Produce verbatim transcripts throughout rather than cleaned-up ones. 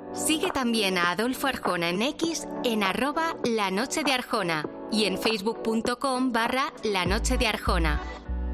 Sigue también a Adolfo Arjona en X en arroba La Noche de Arjona y en facebook.com barra La Noche de Arjona.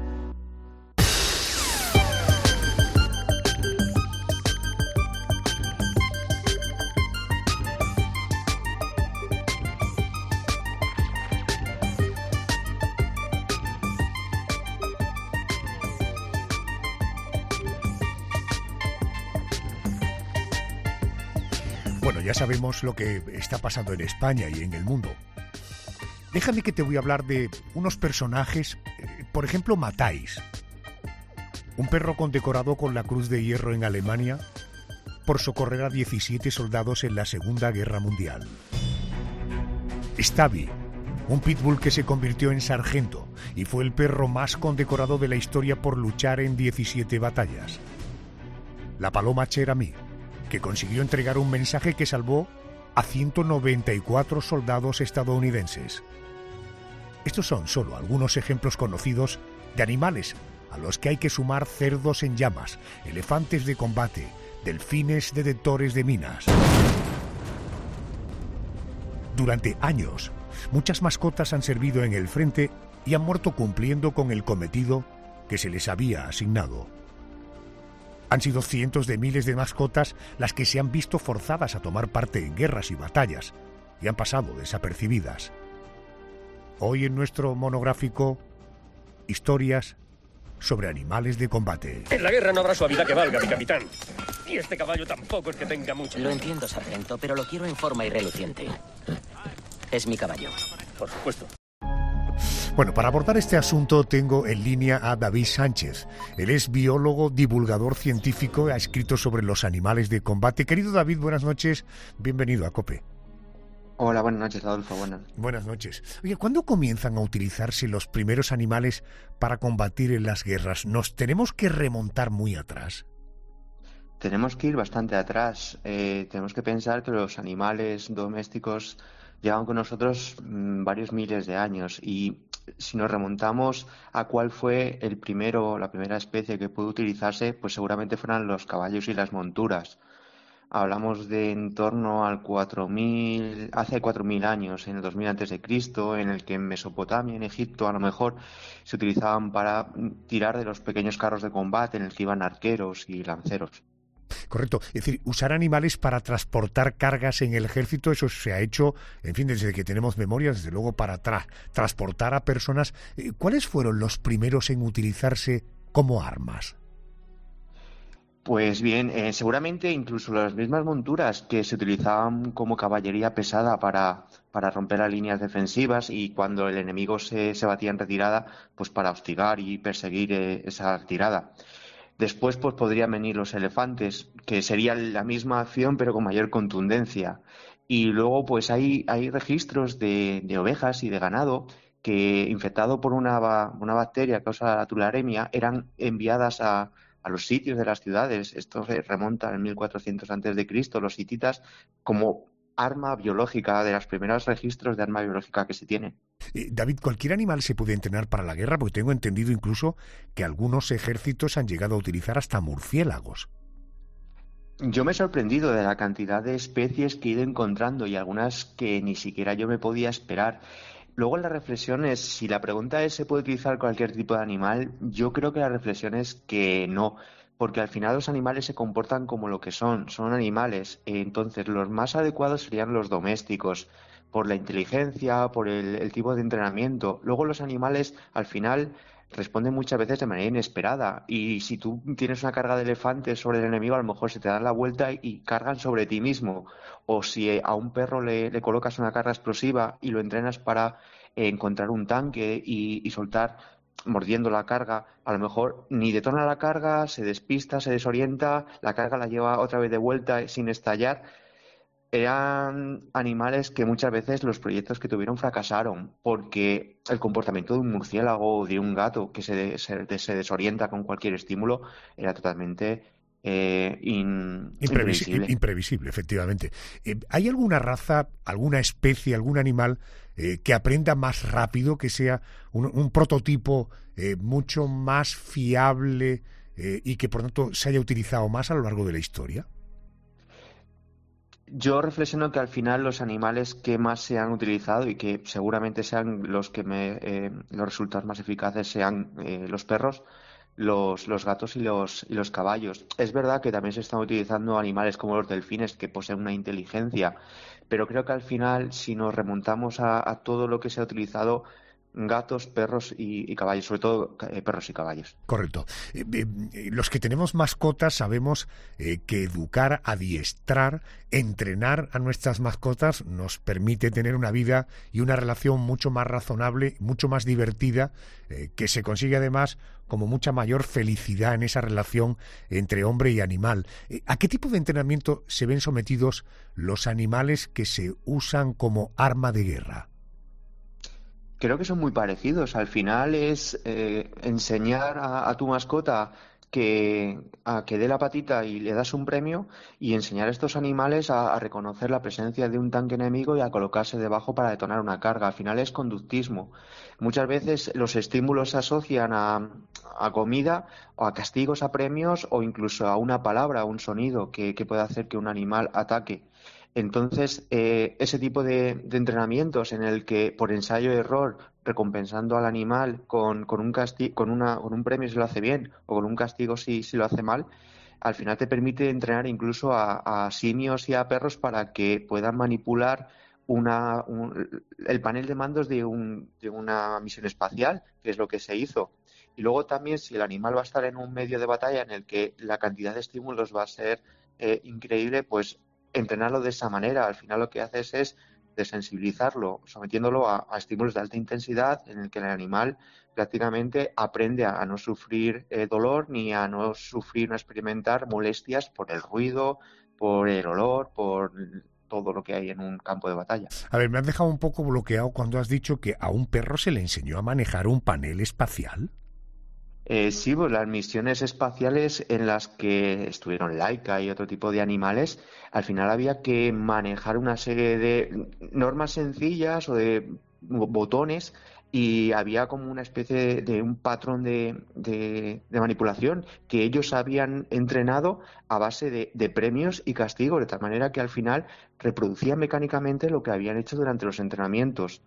Bueno, ya sabemos lo que está pasando en España y en el mundo. Déjame que te voy a hablar de unos personajes, eh, por ejemplo, Matáis, un perro condecorado con la Cruz de Hierro en Alemania por socorrer a diecisiete soldados en la Segunda Guerra Mundial. Stabi, un pitbull que se convirtió en sargento y fue el perro más condecorado de la historia por luchar en diecisiete batallas. La paloma Cherami, que consiguió entregar un mensaje que salvó a ciento noventa y cuatro soldados estadounidenses. Estos son solo algunos ejemplos conocidos de animales a los que hay que sumar cerdos en llamas, elefantes de combate, delfines detectores de minas. Durante años, muchas mascotas han servido en el frente y han muerto cumpliendo con el cometido que se les había asignado. Han sido cientos de miles de mascotas las que se han visto forzadas a tomar parte en guerras y batallas y han pasado desapercibidas. Hoy en nuestro monográfico, historias sobre animales de combate. En la guerra no habrá suavidad que valga, mi capitán. Y este caballo tampoco es que tenga mucho. Lo entiendo, sargento, pero lo quiero en forma irreluciente. Es mi caballo. Por supuesto. Bueno, para abordar este asunto tengo en línea a David Sánchez. Él es biólogo, divulgador científico, ha escrito sobre los animales de combate. Querido David, buenas noches, bienvenido a COPE. Hola, buenas noches, Adolfo, buenas. Buenas noches. Oye, ¿cuándo comienzan a utilizarse los primeros animales para combatir en las guerras? ¿Nos tenemos que remontar muy atrás? Tenemos que ir bastante atrás. Eh, tenemos que pensar que los animales domésticos llevan con nosotros mmm, varios miles de años y si nos remontamos a cuál fue el primero, la primera especie que pudo utilizarse, pues seguramente fueran los caballos y las monturas. Hablamos de en torno al cuatro mil, hace cuatro mil años, en el dos mil antes de Cristo, en el que en Mesopotamia, en Egipto, a lo mejor se utilizaban para tirar de los pequeños carros de combate en el que iban arqueros y lanceros. Correcto, es decir, usar animales para transportar cargas en el ejército, eso se ha hecho, en fin, desde que tenemos memoria, desde luego para tra- transportar a personas. ¿Cuáles fueron los primeros en utilizarse como armas? Pues bien, eh, seguramente incluso las mismas monturas que se utilizaban como caballería pesada para, para romper las líneas defensivas y cuando el enemigo se, se batía en retirada, pues para hostigar y perseguir eh, esa retirada. Después pues podrían venir los elefantes, que sería la misma acción pero con mayor contundencia. Y luego pues hay, hay registros de, de ovejas y de ganado que, infectado por una, una bacteria que causa la tularemia, eran enviadas a, a los sitios de las ciudades. Esto se remonta al mil cuatrocientos antes de Cristo, los hititas, como arma biológica, de los primeros registros de arma biológica que se tiene. Eh, David, ¿cualquier animal se puede entrenar para la guerra? Porque tengo entendido incluso que algunos ejércitos han llegado a utilizar hasta murciélagos. Yo me he sorprendido de la cantidad de especies que he ido encontrando y algunas que ni siquiera yo me podía esperar. Luego la reflexión es, si la pregunta es ¿se puede utilizar cualquier tipo de animal? Yo creo que la reflexión es que no, porque al final los animales se comportan como lo que son, son animales. Entonces los más adecuados serían los domésticos, por la inteligencia, por el, el tipo de entrenamiento. Luego los animales al final responden muchas veces de manera inesperada y si tú tienes una carga de elefantes sobre el enemigo, a lo mejor se te dan la vuelta y cargan sobre ti mismo. O si a un perro le, le colocas una carga explosiva y lo entrenas para eh, encontrar un tanque y, y soltar mordiendo la carga, a lo mejor ni detona la carga, se despista, se desorienta, la carga la lleva otra vez de vuelta sin estallar. Eran animales que muchas veces los proyectos que tuvieron fracasaron porque el comportamiento de un murciélago o de un gato que se, se, se desorienta con cualquier estímulo era totalmente eh, in, Imprevis- imprevisible. Imprevisible, efectivamente. Eh, ¿Hay alguna raza, alguna especie, algún animal eh, que aprenda más rápido, que sea un, un prototipo eh, mucho más fiable eh, y que por tanto se haya utilizado más a lo largo de la historia? Yo reflexiono que al final los animales que más se han utilizado y que seguramente sean los que me, eh, los resultados más eficaces sean eh, los perros, los, los gatos y los, y los caballos. Es verdad que también se están utilizando animales como los delfines que poseen una inteligencia, pero creo que al final, si nos remontamos a, a todo lo que se ha utilizado, gatos, perros y, y caballos, sobre todo eh, perros y caballos. Correcto. Eh, eh, los que tenemos mascotas sabemos eh, que educar, adiestrar, entrenar a nuestras mascotas nos permite tener una vida y una relación mucho más razonable, mucho más divertida, eh, que se consigue además como mucha mayor felicidad en esa relación entre hombre y animal. Eh, ¿A qué tipo de entrenamiento se ven sometidos los animales que se usan como arma de guerra? Creo que son muy parecidos. Al final es eh, enseñar a, a tu mascota que, a que dé la patita y le das un premio, y enseñar a estos animales a, a reconocer la presencia de un tanque enemigo y a colocarse debajo para detonar una carga. Al final es conductismo. Muchas veces los estímulos se asocian a, a comida o a castigos, a premios o incluso a una palabra, a un sonido que, que puede hacer que un animal ataque. Entonces, eh, ese tipo de, de entrenamientos en el que por ensayo y error, recompensando al animal con, con, un casti- con, una, con un premio si lo hace bien o con un castigo si, si lo hace mal, al final te permite entrenar incluso a, a simios y a perros para que puedan manipular una, un, el panel de mandos de, un, de una misión espacial, que es lo que se hizo. Y luego también, si el animal va a estar en un medio de batalla en el que la cantidad de estímulos va a ser eh, increíble, pues entrenarlo de esa manera. Al final lo que haces es desensibilizarlo, sometiéndolo a, a estímulos de alta intensidad en el que el animal prácticamente aprende a, a no sufrir eh, dolor ni a no sufrir, no experimentar molestias por el ruido, por el olor, por todo lo que hay en un campo de batalla. A ver, me has dejado un poco bloqueado cuando has dicho que a un perro se le enseñó a manejar un panel espacial. Eh, sí, pues las misiones espaciales en las que estuvieron Laika y otro tipo de animales, al final había que manejar una serie de normas sencillas o de botones, y había como una especie de, de un patrón de, de, de manipulación que ellos habían entrenado a base de, de premios y castigos, de tal manera que al final reproducían mecánicamente lo que habían hecho durante los entrenamientos.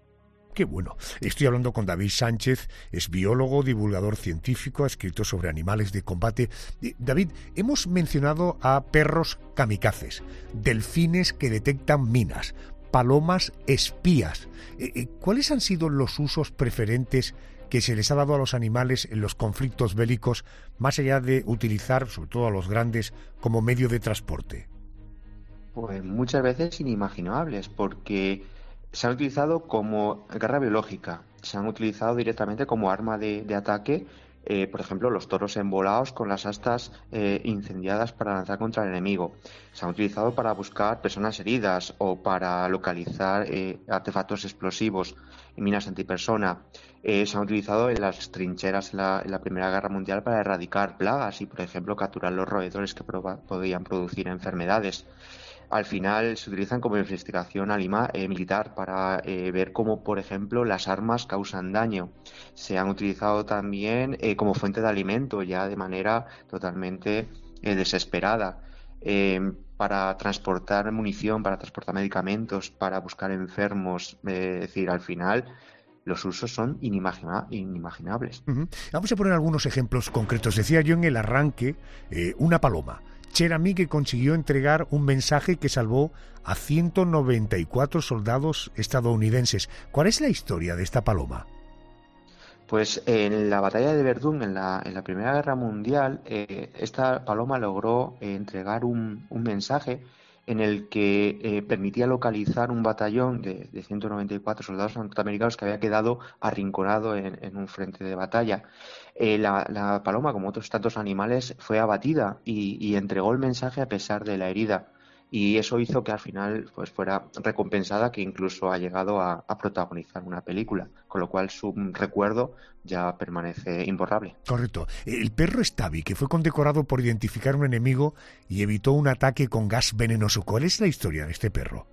Qué bueno. Estoy hablando con David Sánchez, es biólogo, divulgador científico, ha escrito sobre animales de combate. Eh, David, hemos mencionado a perros kamikazes, delfines que detectan minas, palomas espías. Eh, eh, ¿Cuáles han sido los usos preferentes que se les ha dado a los animales en los conflictos bélicos, más allá de utilizar, sobre todo a los grandes, como medio de transporte? Pues muchas veces inimaginables, porque se han utilizado como guerra biológica, se han utilizado directamente como arma de, de ataque, eh, por ejemplo, los toros embolados con las astas eh, incendiadas para lanzar contra el enemigo. Se han utilizado para buscar personas heridas o para localizar eh, artefactos explosivos y minas antipersona. Eh, se han utilizado en las trincheras en la, en la Primera Guerra Mundial para erradicar plagas y, por ejemplo, capturar los roedores que proba- podían producir enfermedades. Al final se utilizan como investigación anima, eh, militar para eh, ver cómo, por ejemplo, las armas causan daño. Se han utilizado también eh, como fuente de alimento, ya de manera totalmente eh, desesperada, eh, para transportar munición, para transportar medicamentos, para buscar enfermos. Eh, es decir, al final los usos son inimagina- inimaginables. Uh-huh. Vamos a poner algunos ejemplos concretos. Decía yo en el arranque, eh, una paloma. Cherami, que consiguió entregar un mensaje que salvó a ciento noventa y cuatro soldados estadounidenses. ¿Cuál es la historia de esta paloma? Pues en la batalla de Verdún, en la, en la Primera Guerra Mundial, eh, esta paloma logró eh, entregar un, un mensaje en el que eh, permitía localizar un batallón de, de ciento noventa y cuatro soldados norteamericanos que había quedado arrinconado en, en un frente de batalla. Eh, la, la paloma, como otros tantos animales, fue abatida y, y entregó el mensaje a pesar de la herida. Y eso hizo que al final pues fuera recompensada, que incluso ha llegado a, a protagonizar una película, con lo cual su recuerdo ya permanece imborrable. Correcto. El perro Stabi, que fue condecorado por identificar un enemigo y evitó un ataque con gas venenoso. ¿Cuál es la historia de este perro?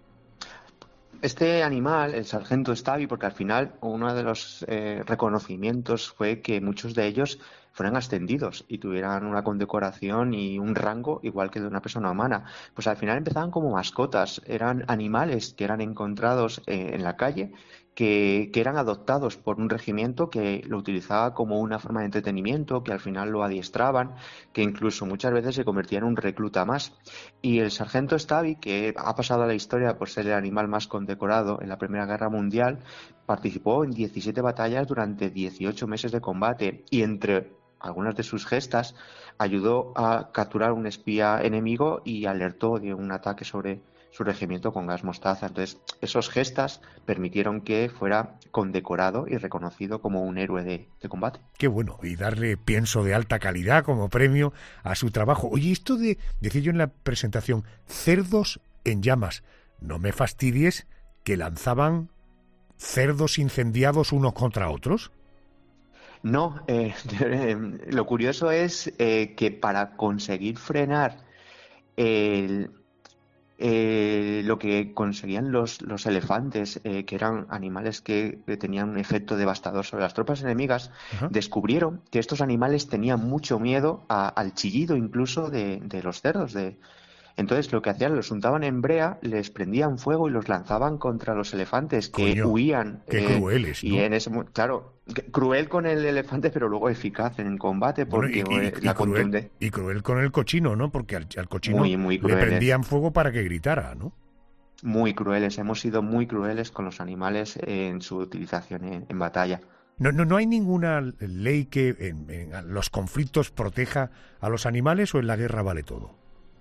Este animal, el sargento Stabi, porque al final uno de los eh, reconocimientos fue que muchos de ellos fueran ascendidos y tuvieran una condecoración y un rango igual que de una persona humana. Pues al final empezaban como mascotas, eran animales que eran encontrados eh, en la calle, que, que eran adoptados por un regimiento que lo utilizaba como una forma de entretenimiento, que al final lo adiestraban, que incluso muchas veces se convertía en un recluta más. Y el sargento Stavy, que ha pasado a la historia por ser el animal más condecorado en la Primera Guerra Mundial, participó en diecisiete batallas durante dieciocho meses de combate y entre algunas de sus gestas ayudó a capturar un espía enemigo y alertó de un ataque sobre su regimiento con gas mostaza. Entonces, esos gestas permitieron que fuera condecorado y reconocido como un héroe de, de combate. Qué bueno, y darle pienso de alta calidad como premio a su trabajo. Oye, esto de, decía yo en la presentación, cerdos en llamas, no me fastidies que lanzaban cerdos incendiados unos contra otros. No, eh, lo curioso es eh, que para conseguir frenar el... Eh, lo que conseguían los, los elefantes, eh, que eran animales que, que tenían un efecto devastador sobre las tropas enemigas, uh-huh. descubrieron que estos animales tenían mucho miedo a, al chillido incluso de, de los cerdos. De... Entonces lo que hacían, los untaban en brea, les prendían fuego y los lanzaban contra los elefantes que Coño, huían. Qué eh, crueles, ¿no? Y en ese, claro, cruel con el elefante, pero luego eficaz en el combate porque bueno, y, y, eh, la y, cruel, contunde. y cruel con el cochino, ¿no? Porque al, al cochino muy, muy le prendían fuego para que gritara, ¿no? Muy crueles, hemos sido muy crueles con los animales en su utilización en, en batalla. No, no, no hay ninguna ley que en, en los conflictos proteja a los animales, o en la guerra vale todo.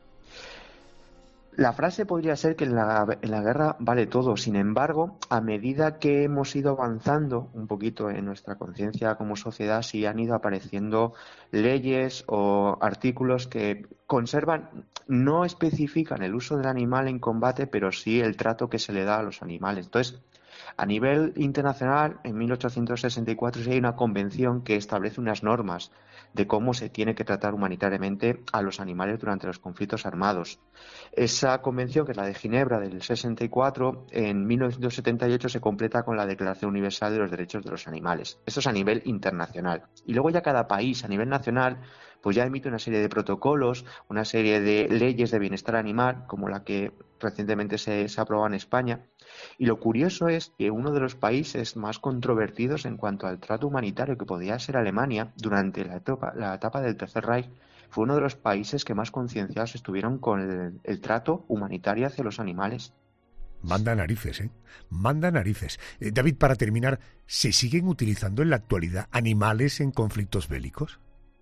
La frase podría ser que en la, en la guerra vale todo. Sin embargo, a medida que hemos ido avanzando un poquito en nuestra conciencia como sociedad, sí han ido apareciendo leyes o artículos que conservan, no especifican el uso del animal en combate, pero sí el trato que se le da a los animales. Entonces, a nivel internacional, en mil ochocientos sesenta y cuatro sí hay una convención que establece unas normas de cómo se tiene que tratar humanitariamente a los animales durante los conflictos armados. Esa convención, que es la de Ginebra del sesenta y cuatro, en mil novecientos setenta y ocho se completa con la Declaración Universal de los Derechos de los Animales. Esto es a nivel internacional. Y luego ya cada país, a nivel nacional, pues ya emite una serie de protocolos, una serie de leyes de bienestar animal, como la que recientemente se, se aprobó en España. Y lo curioso es que uno de los países más controvertidos en cuanto al trato humanitario, que podía ser Alemania, durante la etapa, la etapa del Tercer Reich, fue uno de los países que más concienciados estuvieron con el, el trato humanitario hacia los animales. Manda narices, ¿eh? Manda narices. Eh, David, para terminar, ¿se siguen utilizando en la actualidad animales en conflictos bélicos?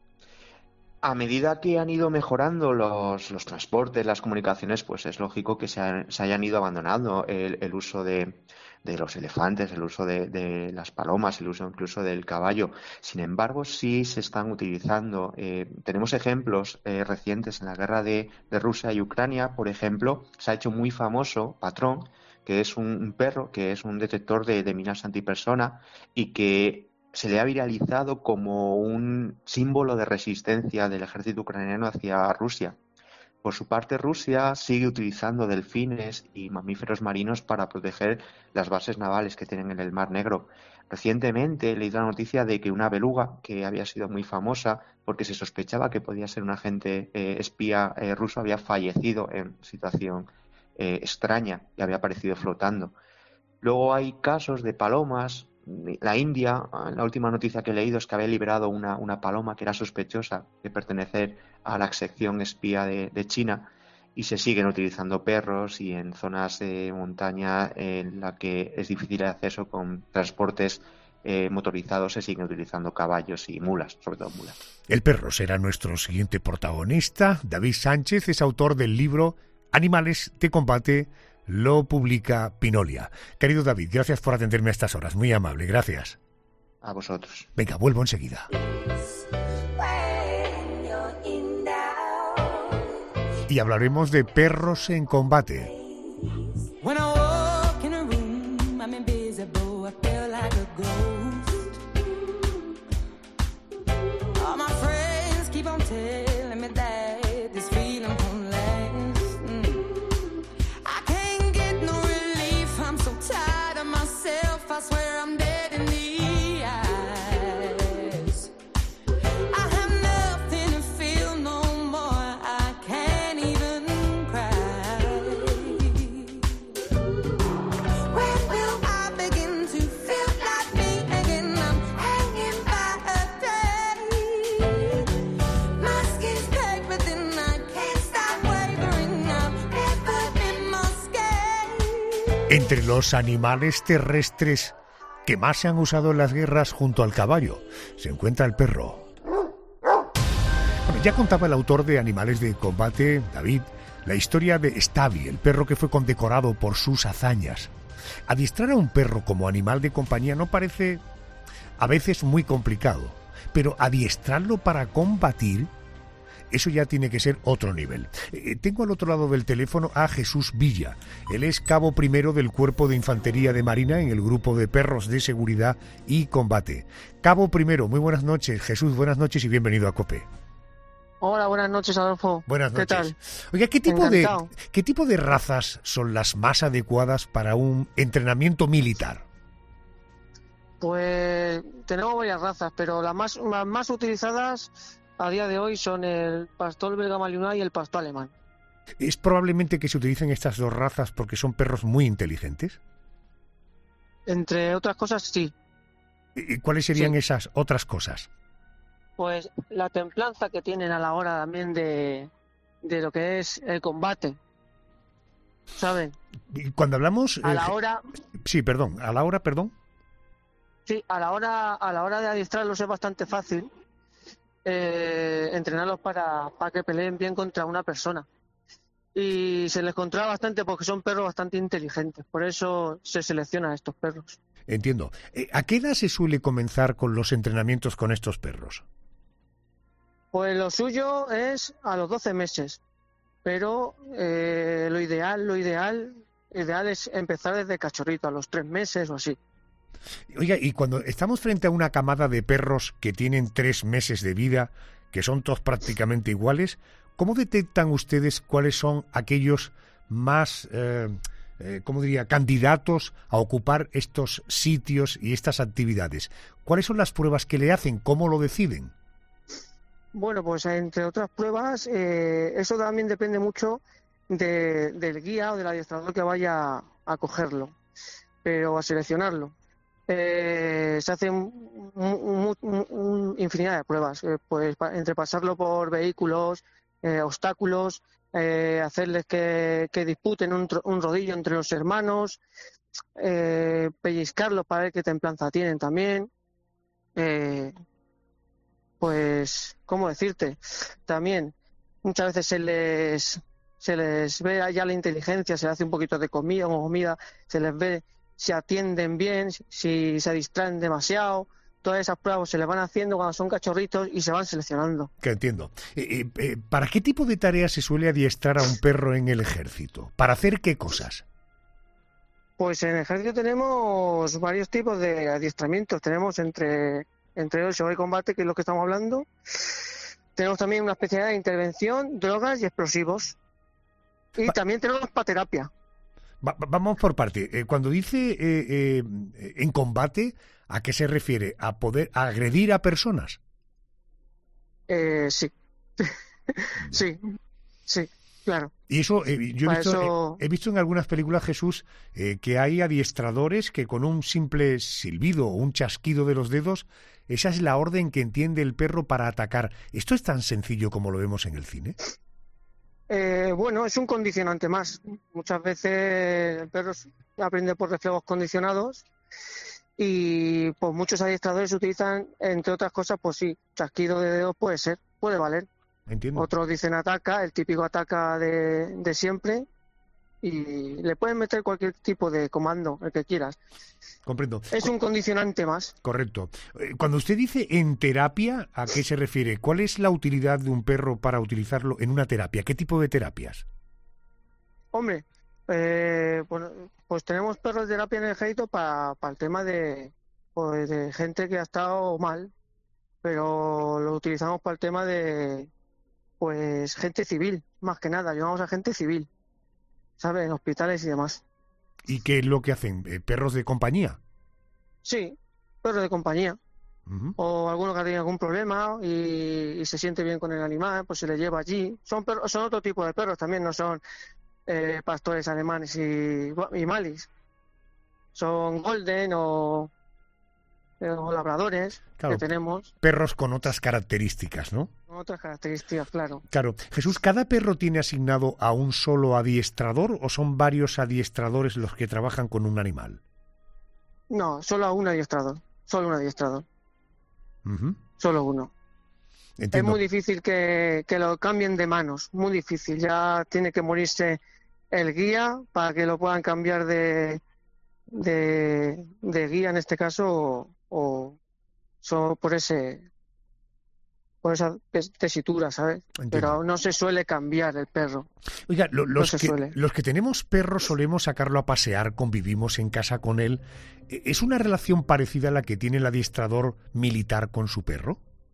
A medida que han ido mejorando los, los transportes, las comunicaciones, pues es lógico que se, han, se hayan ido abandonando el, el uso de, de los elefantes, el uso de, de las palomas, el uso incluso del caballo. Sin embargo, sí se están utilizando. Eh, tenemos ejemplos eh, recientes en la guerra de, de Rusia y Ucrania. Por ejemplo, se ha hecho muy famoso Patrón, que es un, un perro, que es un detector de, de minas antipersona y que se le ha viralizado como un símbolo de resistencia del ejército ucraniano hacia Rusia. Por su parte, Rusia sigue utilizando delfines y mamíferos marinos para proteger las bases navales que tienen en el Mar Negro. Recientemente leí la noticia de que una beluga, que había sido muy famosa porque se sospechaba que podía ser un agente eh, espía eh, ruso, había fallecido en situación eh, extraña y había aparecido flotando. Luego hay casos de palomas. La India, la última noticia que he leído es que había liberado una, una paloma que era sospechosa de pertenecer a la sección espía de, de China, y se siguen utilizando perros, y en zonas de montaña en la que es difícil el acceso con transportes eh, motorizados se siguen utilizando caballos y mulas, sobre todo mulas. El perro será nuestro siguiente protagonista. David Sánchez es autor del libro Animales de Combate. Lo publica Pinolia. Querido David, gracias por atenderme a estas horas. Muy amable, gracias. A vosotros. Venga, vuelvo enseguida. Y hablaremos de perros en combate. I swear I'm dead in the eyes. I Entre los animales terrestres que más se han usado en las guerras junto al caballo se encuentra el perro. Bueno, ya contaba el autor de Animales de Combate, David, la historia de Stavi, el perro que fue condecorado por sus hazañas. Adiestrar a un perro como animal de compañía no parece a veces muy complicado, pero adiestrarlo para combatir, eso ya tiene que ser otro nivel. Eh, tengo al otro lado del teléfono a Jesús Villa. Él es cabo primero del Cuerpo de Infantería de Marina en el grupo de perros de seguridad y combate. Cabo primero, muy buenas noches. Jesús, buenas noches y bienvenido a COPE. Hola, buenas noches, Adolfo. Buenas noches. ¿Qué tal? Oiga, ¿qué tipo de, Encantado. ¿qué tipo de razas son las más adecuadas para un entrenamiento militar? Pues tenemos varias razas, pero las más, las más utilizadas a día de hoy son el pastor belga malinois y el pastor alemán. ¿Es probablemente que se utilicen estas dos razas porque son perros muy inteligentes? Entre otras cosas, sí. ¿Y cuáles serían Sí. esas otras cosas? Pues la templanza que tienen a la hora también de, de lo que es el combate, ¿saben? Y cuando hablamos... A eh, la hora, Sí, perdón, a la hora, perdón. sí, a la hora, a la hora de adiestrarlos es bastante fácil eh, entrenarlos para, para que peleen bien contra una persona. Y se les controla bastante porque son perros bastante inteligentes, por eso se seleccionan estos perros. Entiendo. Eh, ¿A qué edad se suele comenzar con los entrenamientos con estos perros? Pues lo suyo es a los doce meses, pero eh, lo ideal, lo ideal, ideal es empezar desde cachorrito, a los tres meses o así. Oiga, y cuando estamos frente a una camada de perros que tienen tres meses de vida, que son todos prácticamente iguales, ¿cómo detectan ustedes cuáles son aquellos más, eh, eh, ¿cómo diría?, candidatos a ocupar estos sitios y estas actividades? ¿Cuáles son las pruebas que le hacen? ¿Cómo lo deciden? Bueno, pues entre otras pruebas, eh, eso también depende mucho de, del guía o del adiestrador que vaya a cogerlo, pero a seleccionarlo. Eh, se hacen un, un- un- un infinidad de pruebas, eh, pues pa- entre pasarlo por vehículos, eh, obstáculos, eh, hacerles que, que disputen un, tro- un rodillo entre los hermanos, eh, pellizcarlos para ver qué templanza tienen también. Eh, pues, ¿cómo decirte? También muchas veces se les se les ve ya la inteligencia, se les hace un poquito de comida o comida, se les ve si atienden bien, si se distraen demasiado. Todas esas pruebas se les van haciendo cuando son cachorritos y se van seleccionando. Que entiendo. Eh, eh, eh, ¿Para qué tipo de tareas se suele adiestrar a un perro en el ejército? ¿Para hacer qué cosas? Pues en el ejército tenemos varios tipos de adiestramientos. Tenemos entre, entre ellos el combate, que es lo que estamos hablando. Tenemos también una especialidad de intervención, drogas y explosivos. Y Pa- también tenemos para terapia. Va- va- vamos por parte. Eh, cuando dice eh, eh, en combate, ¿a qué se refiere? ¿A poder agredir a personas? Eh, sí. sí, sí, claro. Y eso, eh, yo he Para visto, eso- eh, he visto en algunas películas, Jesús, eh, que hay adiestradores que con un simple silbido o un chasquido de los dedos, esa es la orden que entiende el perro para atacar. ¿Esto es tan sencillo como lo vemos en el cine? Eh, bueno, es un condicionante más. Muchas veces el perro aprende por reflejos condicionados y pues muchos adiestradores utilizan, entre otras cosas, pues sí, chasquido de dedos puede ser, puede valer. Entiendo. Otros dicen ataca, el típico ataca de, de siempre, y le pueden meter cualquier tipo de comando, el que quieras. Comprendo. Es un condicionante más. Correcto. Eh, Cuando usted dice en terapia, ¿a qué se refiere? ¿Cuál es la utilidad de un perro para utilizarlo en una terapia? ¿Qué tipo de terapias? Hombre, eh, pues, pues tenemos perros de terapia en el ejército para el tema de, pues, de gente que ha estado mal, pero lo utilizamos para el tema de pues gente civil, más que nada, llevamos a gente civil, ¿sabes? En hospitales y demás. ¿Y qué es lo que hacen? Eh, ¿Perros de compañía? Sí, perros de compañía. Ujú. O alguno que tiene algún problema y, y se siente bien con el animal, pues se le lleva allí. Son perros, son otro tipo de perros también, no son eh, pastores alemanes y, y malis. Son golden o los labradores claro, que tenemos. Perros con otras características, ¿no? Otras características, claro. Claro. Jesús, ¿cada perro tiene asignado a un solo adiestrador o son varios adiestradores los que trabajan con un animal? No, solo a un adiestrador. Solo un adiestrador. Uh-huh. Solo uno. Entiendo. Es muy difícil que, que lo cambien de manos. Muy difícil. Ya tiene que morirse el guía para que lo puedan cambiar de, de, de guía en este caso o, o so, por ese por esa tesitura, ¿sabes? Entiendo. Pero no se suele cambiar el perro. Oiga, lo, los, no se que, suele. los que tenemos perros solemos sacarlo a pasear, convivimos en casa con él. ¿Es una relación parecida a la que tiene el adiestrador militar con su perro?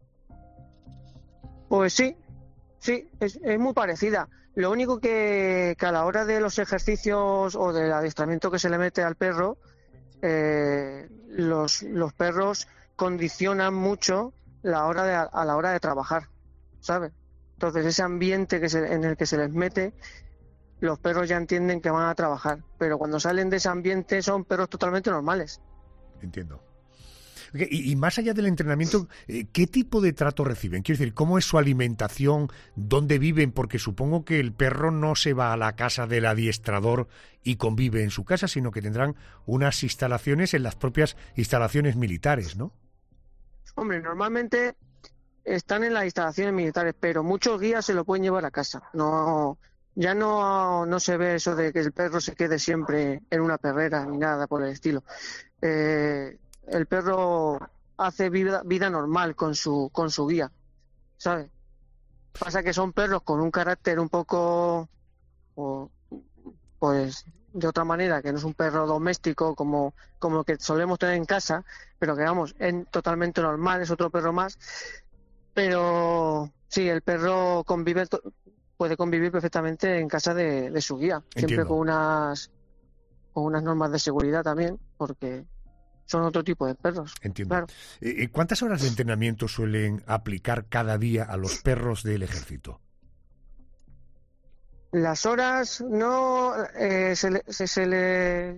Pues sí, sí, es, es muy parecida. Lo único que, que a la hora de los ejercicios o del adiestramiento que se le mete al perro, eh, los, los perros condicionan mucho la hora de, a la hora de trabajar, ¿sabes? Entonces ese ambiente que se, en el que se les mete, los perros ya entienden que van a trabajar, pero cuando salen de ese ambiente son perros totalmente normales. Entiendo. Okay, y, y más allá del entrenamiento, ¿qué tipo de trato reciben? Quiero decir, ¿cómo es su alimentación? ¿Dónde viven? Porque supongo que el perro no se va a la casa del adiestrador y convive en su casa, sino que tendrán unas instalaciones en las propias instalaciones militares, ¿no? Hombre, normalmente están en las instalaciones militares, pero muchos guías se lo pueden llevar a casa. No, ya no, no se ve eso de que el perro se quede siempre en una perrera ni nada por el estilo. Eh, el perro hace vida, vida normal con su, con su guía, ¿sabes? Pasa que son perros con un carácter un poco, o, pues, de otra manera, que no es un perro doméstico como, como el que solemos tener en casa, pero que, vamos, es totalmente normal, es otro perro más. Pero sí, el perro convive, puede convivir perfectamente en casa de, de su guía, Entiendo. Siempre con unas, con unas normas de seguridad también, porque son otro tipo de perros. Entiendo. Claro. Eh, ¿Cuántas horas de entrenamiento suelen aplicar cada día a los perros del ejército? Las horas no eh, se, le, se, se le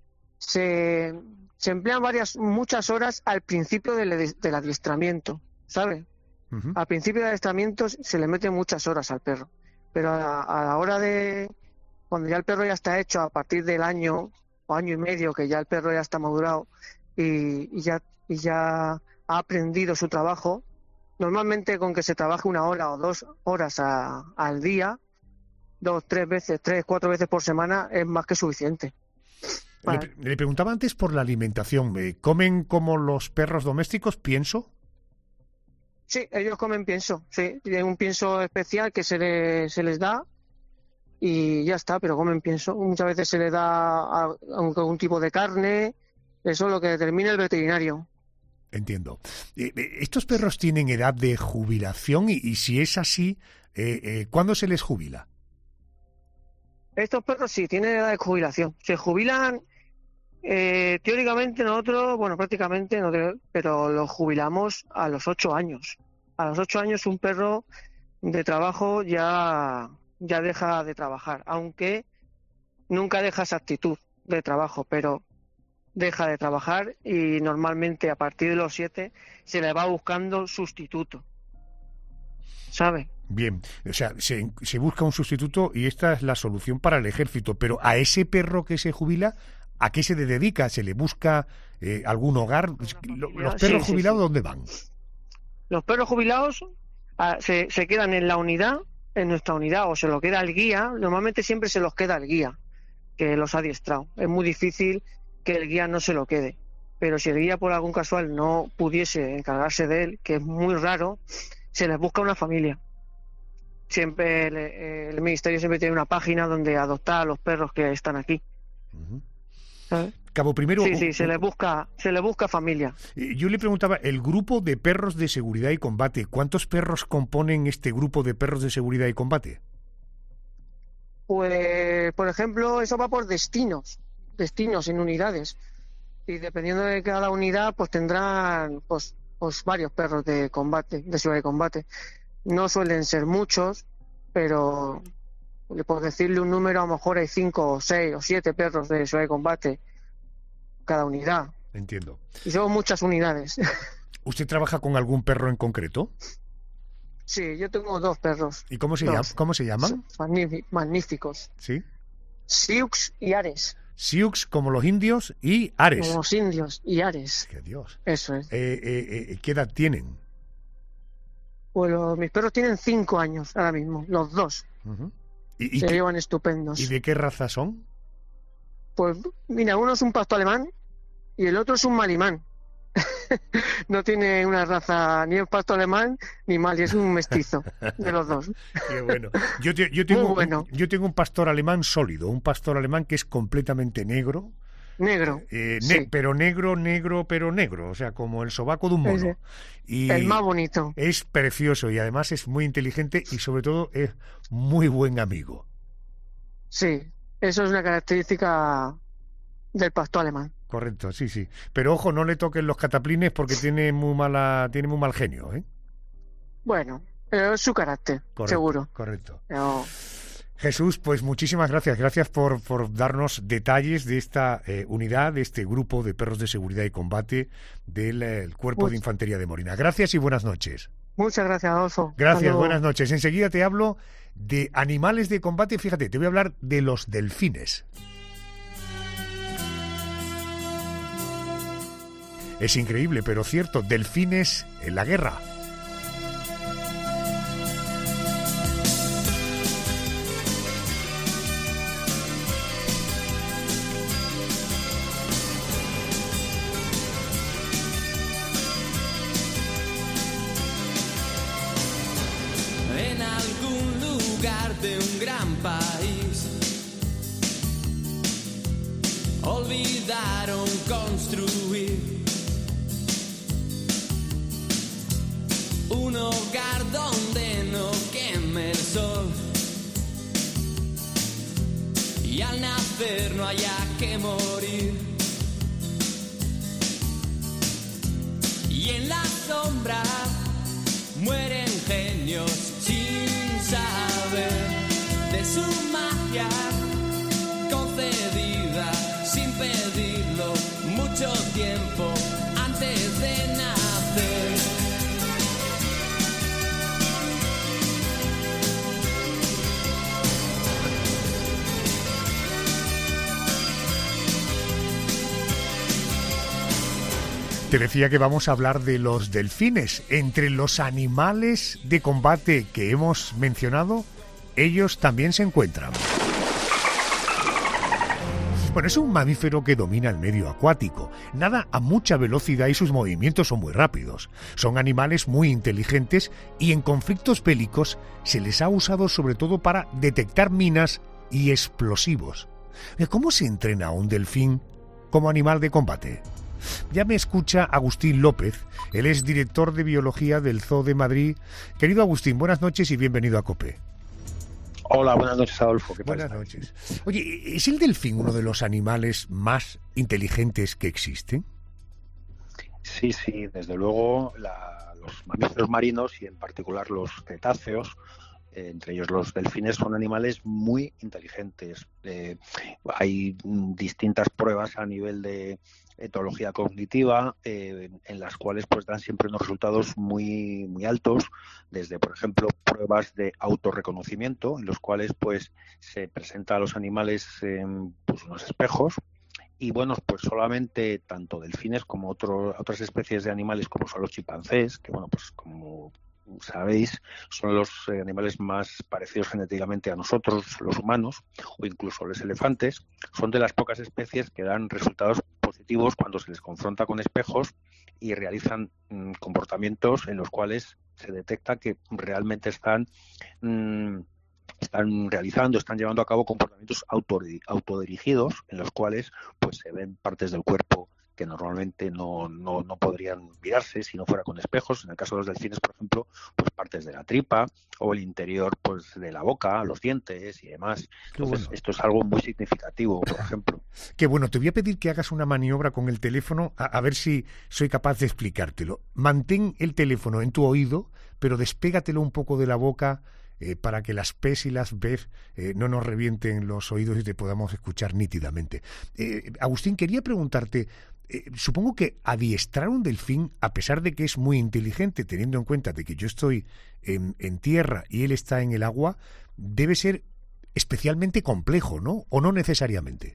se, se emplean varias muchas horas al principio del, del adiestramiento, ¿sabes? Uh-huh. Al principio del adiestramiento se le meten muchas horas al perro, pero a, a la hora de cuando ya el perro ya está hecho, a partir del año o año y medio que ya el perro ya está madurado y, y ya y ya ha aprendido su trabajo, normalmente con que se trabaje una hora o dos horas a, al día, dos, tres veces, tres, cuatro veces por semana es más que suficiente. Le, le preguntaba antes por la alimentación. ¿Comen como los perros domésticos, pienso? Sí, ellos comen pienso, sí. Tienen un pienso especial que se, le, se les da y ya está, pero comen pienso. Muchas veces se les da algún tipo de carne, eso es lo que determina el veterinario. Entiendo. Eh, ¿Estos perros tienen edad de jubilación? Y, y si es así, eh, eh, ¿cuándo se les jubila? Estos perros sí, tienen edad de jubilación. Se jubilan, eh, teóricamente nosotros, bueno, prácticamente, no, pero los jubilamos a los ocho años. A los ocho años un perro de trabajo ya, ya deja de trabajar, aunque nunca deja esa actitud de trabajo, pero deja de trabajar y normalmente a partir de los siete se le va buscando sustituto, ¿sabe? Bien, o sea, se, se busca un sustituto y esta es la solución para el ejército, pero a ese perro que se jubila, ¿a qué se le dedica? ¿Se le busca eh, algún hogar? ¿Los perros sí, jubilados sí, sí. dónde van? Los perros jubilados a, se, se quedan en la unidad, en nuestra unidad, o se lo queda el guía. Normalmente siempre se los queda el guía, que los ha adiestrado. Es muy difícil que el guía no se lo quede, pero si el guía por algún casual no pudiese encargarse de él, que es muy raro, se les busca una familia. Siempre el, el ministerio siempre tiene una página donde adoptar a los perros que están aquí. Uh-huh. ¿Sabes? Cabo, primero... Sí, sí, se les busca, se les busca familia. Yo le preguntaba, el grupo de perros de seguridad y combate, ¿cuántos perros componen este grupo de perros de seguridad y combate? Pues, por ejemplo, eso va por destinos, destinos en unidades. Y dependiendo de cada unidad, pues tendrán pues, pues varios perros de combate, de seguridad y combate. No suelen ser muchos, pero por decirle un número, a lo mejor hay cinco o seis o siete perros de seguridad y combate cada unidad. Entiendo. Y somos muchas unidades. ¿Usted trabaja con algún perro en concreto? Sí, yo tengo dos perros. ¿Y cómo se, dos. llama, cómo se llaman? Magnífic- magníficos. ¿Sí? Siux y Ares. Sioux como los indios y Ares. Como los indios y Ares. ¡Qué Dios! Eso es. Eh, eh, eh, ¿Qué edad tienen? Pues los- mis perros tienen cinco años ahora mismo, los dos. Uh-huh. ¿Y, y, Se qué- llevan estupendos. ¿Y de qué raza son? Pues mira, uno es un pastor alemán y el otro es un malimán. No tiene una raza, ni es pastor alemán ni mali, es un mestizo de los dos. Qué bueno. Yo, te- yo tengo, Muy bueno. yo tengo un pastor alemán sólido, un pastor alemán que es completamente negro, Negro. eh, ne- Sí. pero negro, negro, pero negro, o sea, como el sobaco de un mono. Ese. Y El más bonito. es precioso y además es muy inteligente y sobre todo es muy buen amigo. Sí, eso es una característica del pastor alemán. Correcto, sí, sí. Pero ojo, no le toquen los cataplines porque tiene muy mala, tiene muy mal genio, ¿eh? Bueno, pero es su carácter, Correcto, seguro. Correcto. Pero Jesús, pues muchísimas gracias. Gracias por, por darnos detalles de esta eh, unidad, de este grupo de perros de seguridad y combate del eh, el Cuerpo Much- de Infantería de Molina. Gracias y buenas noches. muchas gracias, Adolfo. Hasta Gracias, luego. buenas noches. Enseguida te hablo de animales de combate. Fíjate, te voy a hablar de los delfines. Es increíble, pero cierto, delfines en la guerra. En algún lugar de un gran país olvidaron construir un hogar donde no queme el sol y al nacer no haya que morir. Y en la sombra mueren genios sin saber de su magia concedida sin pedirlo mucho tiempo antes de nacer. Te decía que vamos a hablar de los delfines. Entre los animales de combate que hemos mencionado, ellos también se encuentran. Bueno, es un mamífero que domina el medio acuático. Nada a mucha velocidad y sus movimientos son muy rápidos. Son animales muy inteligentes y en conflictos bélicos se les ha usado sobre todo para detectar minas y explosivos. ¿Cómo se entrena a un delfín como animal de combate? Ya me escucha Agustín López, él es director de biología del Zoo de Madrid. Querido Agustín, buenas noches y bienvenido a COPE. Hola, buenas noches, Adolfo. ¿Qué tal? Buenas noches. Oye, ¿es el delfín uno de los animales más inteligentes que existen? Sí, sí, desde luego la, los mamíferos marinos y en particular los cetáceos, eh, entre ellos los delfines, son animales muy inteligentes. Eh, hay mm, distintas pruebas a nivel de etología cognitiva eh, en las cuales pues dan siempre unos resultados muy muy altos, desde por ejemplo pruebas de autorreconocimiento en los cuales pues se presenta a los animales en pues, unos espejos y bueno pues solamente tanto delfines como otro, otras especies de animales como son los chimpancés, que bueno pues como sabéis, son los eh, animales más parecidos genéticamente a nosotros, los humanos, o incluso los elefantes, son de las pocas especies que dan resultados positivos cuando se les confronta con espejos y realizan mm, comportamientos en los cuales se detecta que realmente están mm, están realizando, están llevando a cabo comportamientos autodirigidos en los cuales pues se ven partes del cuerpo que normalmente no, no, no podrían mirarse si no fuera con espejos. En el caso de los delfines, por ejemplo, pues partes de la tripa o el interior pues de la boca, los dientes y demás. Entonces, bueno, esto es algo muy significativo, por ejemplo. Qué bueno, te voy a pedir que hagas una maniobra con el teléfono, a, a ver si soy capaz de explicártelo. Mantén el teléfono en tu oído, pero despégatelo un poco de la boca eh, para que las P's y las B's eh, no nos revienten los oídos y te podamos escuchar nítidamente. Eh, Agustín, quería preguntarte, eh, supongo que adiestrar un delfín, a pesar de que es muy inteligente, teniendo en cuenta de que yo estoy en, en tierra y él está en el agua, debe ser especialmente complejo, ¿no? ¿O no necesariamente?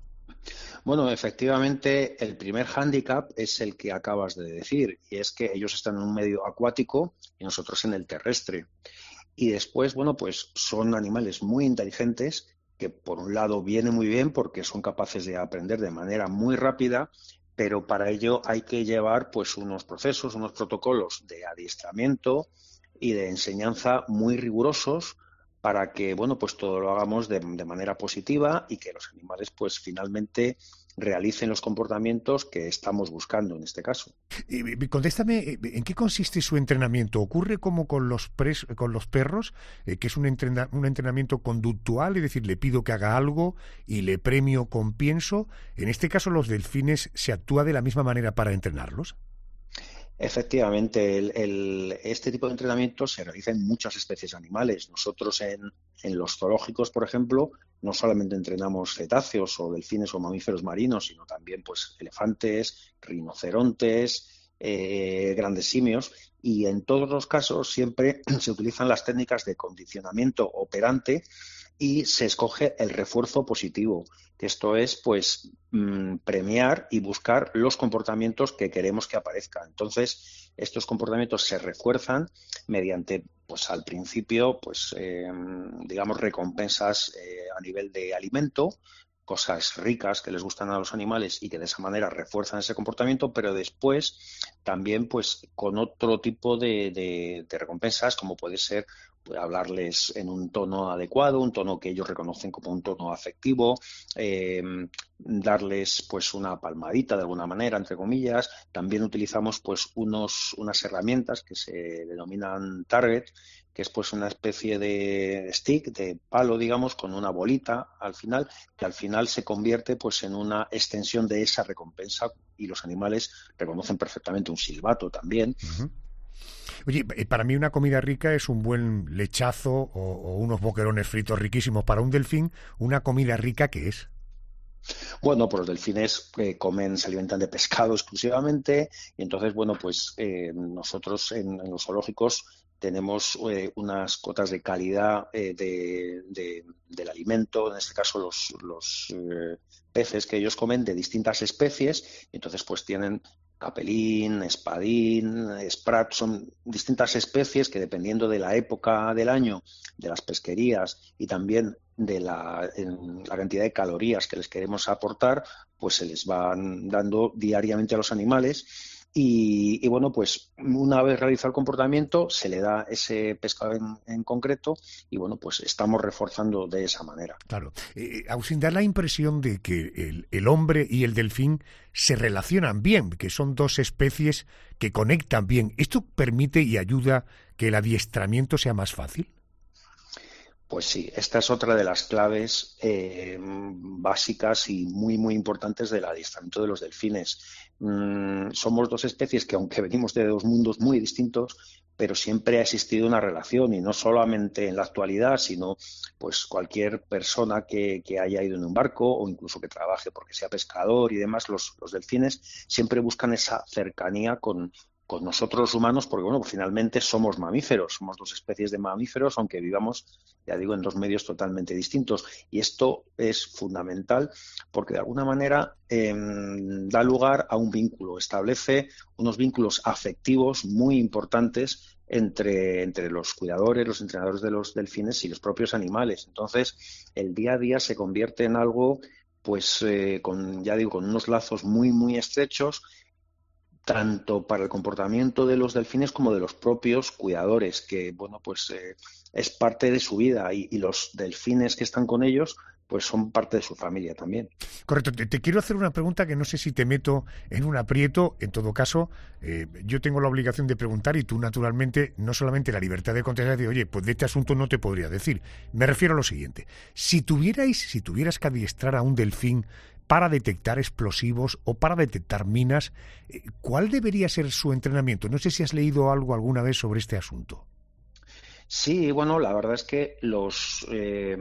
Bueno, efectivamente, el primer hándicap es el que acabas de decir, y es que ellos están en un medio acuático y nosotros en el terrestre. Y después, bueno, pues son animales muy inteligentes que por un lado viene muy bien porque son capaces de aprender de manera muy rápida, pero para ello hay que llevar pues unos procesos, unos protocolos de adiestramiento y de enseñanza muy rigurosos para que, bueno, pues todo lo hagamos de, de manera positiva y que los animales, pues finalmente realicen los comportamientos que estamos buscando en este caso. Eh, contéstame, ¿en qué consiste su entrenamiento? ¿Ocurre como con los, pres, con los perros, eh, que es un, entrena, un entrenamiento conductual, es decir, le pido que haga algo y le premio con pienso? ¿En este caso los delfines se actúa de la misma manera para entrenarlos? Efectivamente, el, el, este tipo de entrenamiento se realiza en muchas especies animales. Nosotros en, en los zoológicos, por ejemplo, no solamente entrenamos cetáceos o delfines o mamíferos marinos, sino también pues elefantes, rinocerontes, eh, grandes simios. Y en todos los casos siempre se utilizan las técnicas de condicionamiento operante y se escoge el refuerzo positivo, que esto es pues mmm, premiar y buscar los comportamientos que queremos que aparezcan. Entonces, estos comportamientos se refuerzan mediante, pues al principio, pues eh, digamos recompensas eh, a nivel de alimento, cosas ricas que les gustan a los animales y que de esa manera refuerzan ese comportamiento, pero después también pues con otro tipo de, de, de recompensas, como puede ser hablarles en un tono adecuado, un tono que ellos reconocen como un tono afectivo, eh, darles pues una palmadita de alguna manera, entre comillas. También utilizamos pues unos, unas herramientas que se denominan target, que es pues una especie de stick, de palo, digamos, con una bolita al final, que al final se convierte pues en una extensión de esa recompensa y los animales reconocen perfectamente un silbato también. Uh-huh. Oye, para mí una comida rica es un buen lechazo o, o unos boquerones fritos riquísimos. Para un delfín, ¿una comida rica qué es? Bueno, pues los delfines eh, comen, se alimentan de pescado exclusivamente y entonces, bueno, pues eh, nosotros en, en los zoológicos tenemos eh, unas cotas de calidad eh, de, de, del alimento, en este caso los, los eh, peces que ellos comen de distintas especies, y entonces pues tienen capelín, espadín, sprat, son distintas especies que dependiendo de la época del año, de las pesquerías y también de la, en, la cantidad de calorías que les queremos aportar, pues se les van dando diariamente a los animales. Y, y bueno, pues una vez realizado el comportamiento, se le da ese pescado en, en concreto y bueno, pues estamos reforzando de esa manera. Claro. Eh, Agustín, da la impresión de que el, el hombre y el delfín se relacionan bien, que son dos especies que conectan bien. ¿Esto permite y ayuda que el adiestramiento sea más fácil? Pues sí, esta es otra de las claves eh, básicas y muy, muy importantes del adiestramiento de los delfines. Mm, somos dos especies que, aunque venimos de dos mundos muy distintos, pero siempre ha existido una relación, y no solamente en la actualidad, sino pues cualquier persona que, que haya ido en un barco o incluso que trabaje porque sea pescador y demás, los, los delfines siempre buscan esa cercanía con con nosotros los humanos, porque bueno, finalmente somos mamíferos, somos dos especies de mamíferos, aunque vivamos, ya digo, en dos medios totalmente distintos. Y esto es fundamental porque de alguna manera eh, da lugar a un vínculo, establece unos vínculos afectivos muy importantes entre, entre los cuidadores, los entrenadores de los delfines y los propios animales. Entonces, el día a día se convierte en algo, pues, eh, con, ya digo, con unos lazos muy, muy estrechos, tanto para el comportamiento de los delfines como de los propios cuidadores, que bueno, pues eh, es parte de su vida, y, y los delfines que están con ellos pues son parte de su familia también. Correcto. Te, te quiero hacer una pregunta que no sé si te meto en un aprieto. En todo caso, eh, yo tengo la obligación de preguntar y tú, naturalmente, no solamente la libertad de contestar, de oye, pues de este asunto no te podría decir. Me refiero a lo siguiente. Si tuvierais, si tuvieras que adiestrar a un delfín para detectar explosivos o para detectar minas, ¿cuál debería ser su entrenamiento? No sé si has leído algo alguna vez sobre este asunto. Sí, bueno, la verdad es que los... Eh,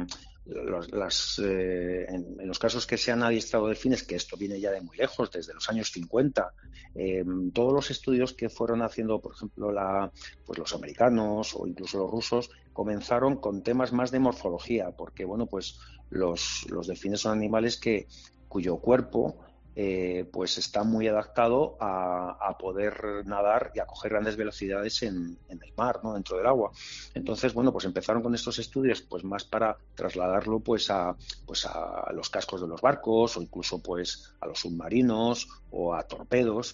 Los, las, eh, en, en los casos que se han adiestrado delfines, que esto viene ya de muy lejos, desde los años cincuenta, eh, todos los estudios que fueron haciendo, por ejemplo, la, pues los americanos o incluso los rusos, comenzaron con temas más de morfología, porque bueno, pues los, los delfines son animales que cuyo cuerpo Eh, pues está muy adaptado a, a poder nadar y a coger grandes velocidades en, en el mar, ¿no? Dentro del agua. Entonces, bueno, pues empezaron con estos estudios pues más para trasladarlo pues a, pues a los cascos de los barcos o incluso pues a los submarinos o a torpedos.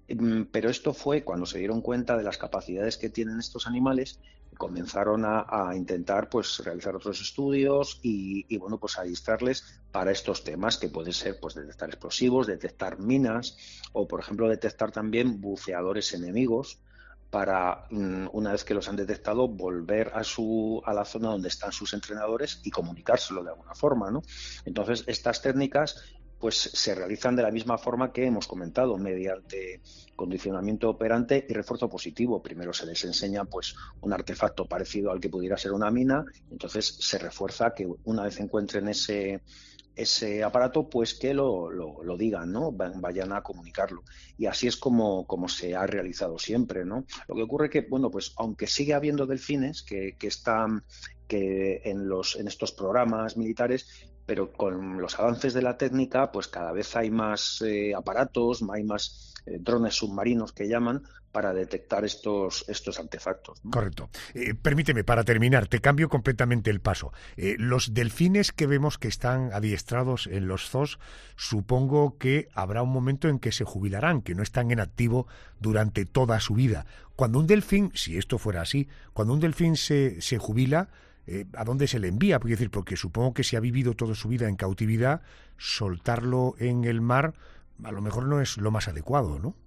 Pero esto fue cuando se dieron cuenta de las capacidades que tienen estos animales, comenzaron a, a intentar pues realizar otros estudios y, y bueno pues adiestrarles para estos temas que pueden ser pues detectar explosivos, detectar minas o por ejemplo detectar también buceadores enemigos para una vez que los han detectado volver a su a la zona donde están sus entrenadores y comunicárselo de alguna forma, ¿no? Entonces estas técnicas pues se realizan de la misma forma que hemos comentado, mediante condicionamiento operante y refuerzo positivo. Primero se les enseña pues un artefacto parecido al que pudiera ser una mina, entonces se refuerza que una vez encuentren ese ese aparato, pues que lo, lo, lo digan, ¿no? Vayan a comunicarlo. Y así es como, como se ha realizado siempre, ¿no? Lo que ocurre que, bueno, pues aunque sigue habiendo delfines que, que están que en los en estos programas militares, pero con los avances de la técnica, pues cada vez hay más eh, aparatos, hay más eh, drones submarinos que llaman, para detectar estos estos artefactos, ¿no? Correcto. Eh, permíteme, para terminar, te cambio completamente el paso. Eh, los delfines que vemos que están adiestrados en los zoos, supongo que habrá un momento en que se jubilarán, que no están en activo durante toda su vida. Cuando un delfín, si esto fuera así, cuando un delfín se, se jubila, Eh, ¿a dónde se le envía? Porque decir, porque supongo que si ha vivido toda su vida en cautividad, soltarlo en el mar a lo mejor no es lo más adecuado, ¿no?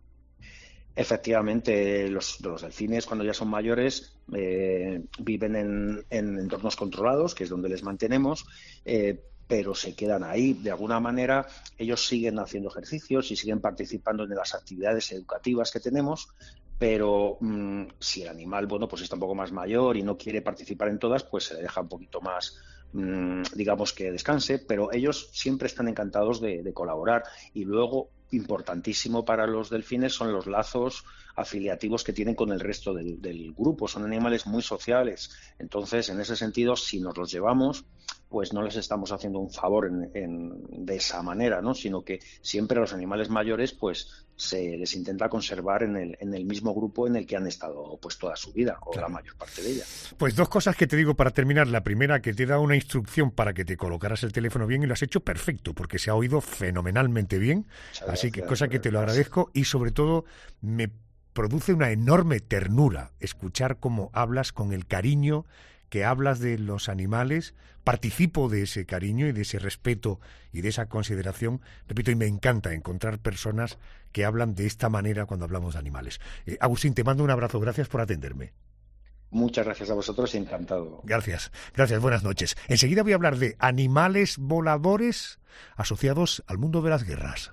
Efectivamente, los, los delfines cuando ya son mayores eh, viven en, en entornos controlados, que es donde les mantenemos, eh, pero se quedan ahí. De alguna manera, ellos siguen haciendo ejercicios y siguen participando en las actividades educativas que tenemos, pero mmm, si el animal, bueno, pues está un poco más mayor y no quiere participar en todas, pues se le deja un poquito más, mmm, digamos que descanse, pero ellos siempre están encantados de, de colaborar. Y luego, importantísimo para los delfines son los lazos afiliativos que tienen con el resto del, del grupo. Son animales muy sociales. Entonces, en ese sentido, si nos los llevamos, pues no les estamos haciendo un favor en, en, de esa manera, ¿no? Sino que siempre a los animales mayores, pues se les intenta conservar en el, en el mismo grupo en el que han estado pues toda su vida, o claro, la mayor parte de ella. Pues dos cosas que te digo para terminar. La primera, que te he dado una instrucción para que te colocaras el teléfono bien y lo has hecho perfecto, porque se ha oído fenomenalmente bien. Muchas Así gracias, que cosa que te lo agradezco y sobre todo me produce una enorme ternura escuchar cómo hablas con el cariño que hablas de los animales. Participo de ese cariño y de ese respeto y de esa consideración, repito, y me encanta encontrar personas que hablan de esta manera cuando hablamos de animales. Eh, Agustín, te mando un abrazo, gracias por atenderme. Muchas gracias a vosotros y encantado. Gracias, gracias, buenas noches. Enseguida voy a hablar de animales voladores asociados al mundo de las guerras.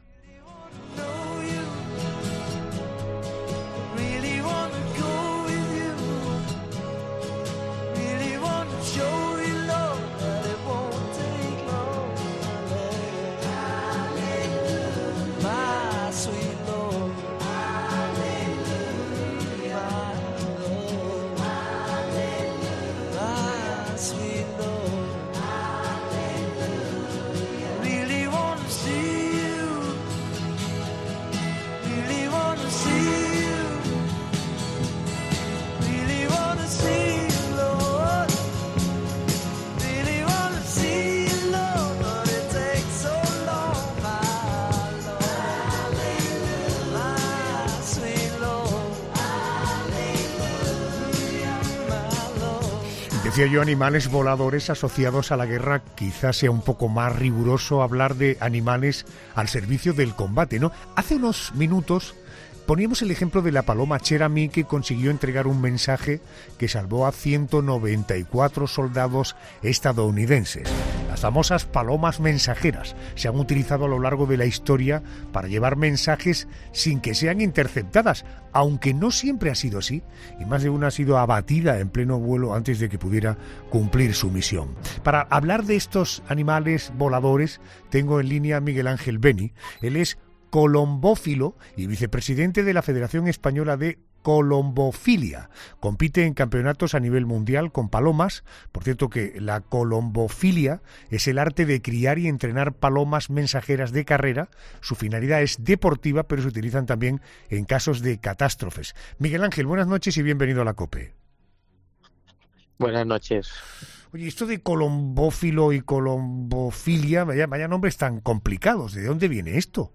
Decía yo animales voladores asociados a la guerra, quizás sea un poco más riguroso hablar de animales al servicio del combate, ¿no? Hace unos minutos poníamos el ejemplo de la paloma Cherami, que consiguió entregar un mensaje que salvó a ciento noventa y cuatro soldados estadounidenses. La Las famosas palomas mensajeras se han utilizado a lo largo de la historia para llevar mensajes sin que sean interceptadas, aunque no siempre ha sido así, y más de una ha sido abatida en pleno vuelo antes de que pudiera cumplir su misión. Para hablar de estos animales voladores, tengo en línea a Miguel Ángel Beni. Él es colombófilo y vicepresidente de la Federación Española de Colombofilia. Compite en campeonatos a nivel mundial con palomas. Por cierto que la colombofilia es el arte de criar y entrenar palomas mensajeras de carrera. Su finalidad es deportiva, pero se utilizan también en casos de catástrofes. Miguel Ángel, buenas noches y bienvenido a la COPE. Buenas noches. Oye, esto de colombófilo y colombofilia, vaya, vaya nombres tan complicados. ¿De dónde viene esto?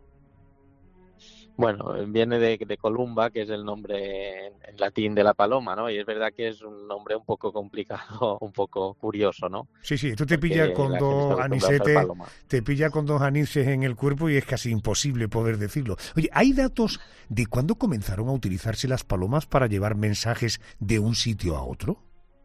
Bueno, viene de, de columba, que es el nombre en, en latín de la paloma, ¿no? Y es verdad que es un nombre un poco complicado, un poco curioso, ¿no? Sí, sí, esto te pilla con dos anisetes, te pilla con dos anises en el cuerpo y es casi imposible poder decirlo. Oye, ¿hay datos de cuándo comenzaron a utilizarse las palomas para llevar mensajes de un sitio a otro?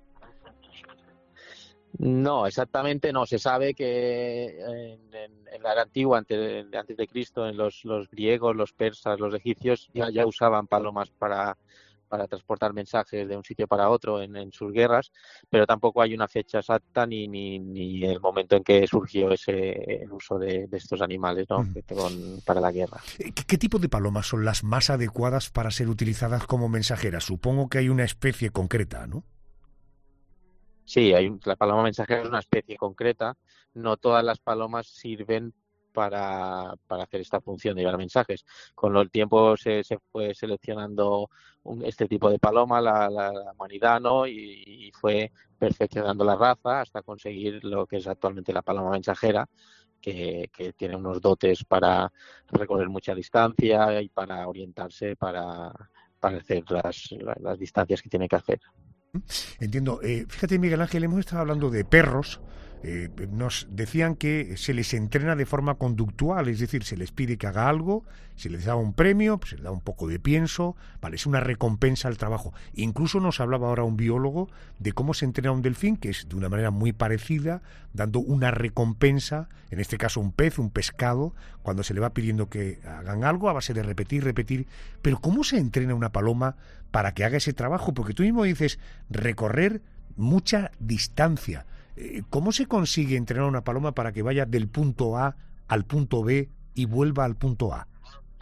No, exactamente no. Se sabe que en, en, en la era antigua, antes de, antes de Cristo, en los, los griegos, los persas, los egipcios ya, ya usaban palomas para, para transportar mensajes de un sitio para otro en, en sus guerras, pero tampoco hay una fecha exacta ni, ni, ni el momento en que surgió ese el uso de, de estos animales, ¿no? Mm. Con, para la guerra. ¿Qué, ¿Qué tipo de palomas son las más adecuadas para ser utilizadas como mensajeras? Supongo que hay una especie concreta, ¿no? Sí, hay un, la paloma mensajera es una especie concreta. No todas las palomas sirven para, para hacer esta función de llevar mensajes. Con el tiempo se, se fue seleccionando un, este tipo de paloma, la, la, la humanidad, ¿no? Y, y fue perfeccionando la raza hasta conseguir lo que es actualmente la paloma mensajera, que, que tiene unos dotes para recorrer mucha distancia y para orientarse, para, para hacer las, las, las distancias que tiene que hacer. Entiendo. Eh, fíjate, Miguel Ángel, hemos estado hablando de perros. Eh, nos decían que se les entrena de forma conductual, es decir, se les pide que haga algo, se les da un premio, pues se les da un poco de pienso, vale, es una recompensa al trabajo. Incluso nos hablaba ahora un biólogo de cómo se entrena un delfín, que es de una manera muy parecida, dando una recompensa, en este caso un pez, un pescado, cuando se le va pidiendo que hagan algo a base de repetir, repetir. Pero ¿cómo se entrena una paloma para que haga ese trabajo? Porque tú mismo dices recorrer mucha distancia. ¿Cómo se consigue entrenar una paloma para que vaya del punto A al punto B y vuelva al punto A?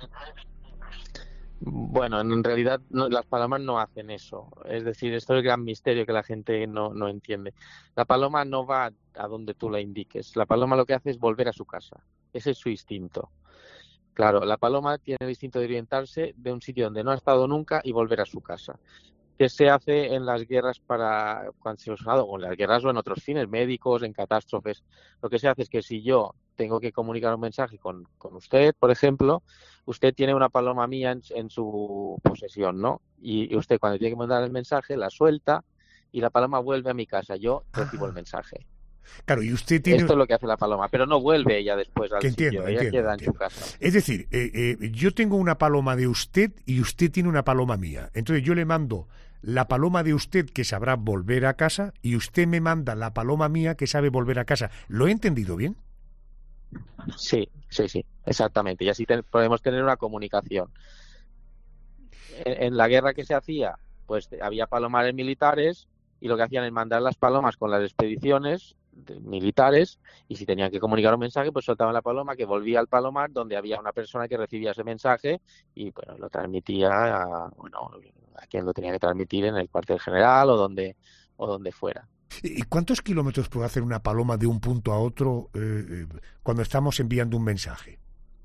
Bueno, en realidad no, las palomas no hacen eso. Es decir, esto es el gran misterio que la gente no, no entiende. La paloma no va a donde tú la indiques. La paloma lo que hace es volver a su casa. Ese es su instinto. Claro, la paloma tiene el instinto de orientarse de un sitio donde no ha estado nunca y volver a su casa. ¿Qué se hace en las guerras para cuando se ha usado, o en las guerras o en otros fines médicos, en catástrofes? Lo que se hace es que si yo tengo que comunicar un mensaje con, con usted, por ejemplo, usted tiene una paloma mía en, en su posesión, ¿no? Y, y usted cuando tiene que mandar el mensaje la suelta y la paloma vuelve a mi casa. Yo recibo ah. el mensaje. Claro, y usted tiene... Esto es lo que hace la paloma, pero no vuelve ella después al que sitio, entiendo, ella entiendo, queda entiendo. en su casa. Es decir, eh, eh, yo tengo una paloma de usted y usted tiene una paloma mía. Entonces yo le mando la paloma de usted que sabrá volver a casa y usted me manda la paloma mía que sabe volver a casa. ¿Lo he entendido bien? Sí, sí, sí, exactamente. Y así ten, podemos tener una comunicación. En, en la guerra que se hacía, pues había palomares militares y lo que hacían es mandar las palomas con las expediciones militares y si tenían que comunicar un mensaje pues soltaban la paloma que volvía al palomar donde había una persona que recibía ese mensaje y bueno lo transmitía a, bueno, a quien lo tenía que transmitir en el cuartel general o donde o donde fuera. ¿Y cuántos kilómetros puede hacer una paloma de un punto a otro eh, cuando estamos enviando un mensaje?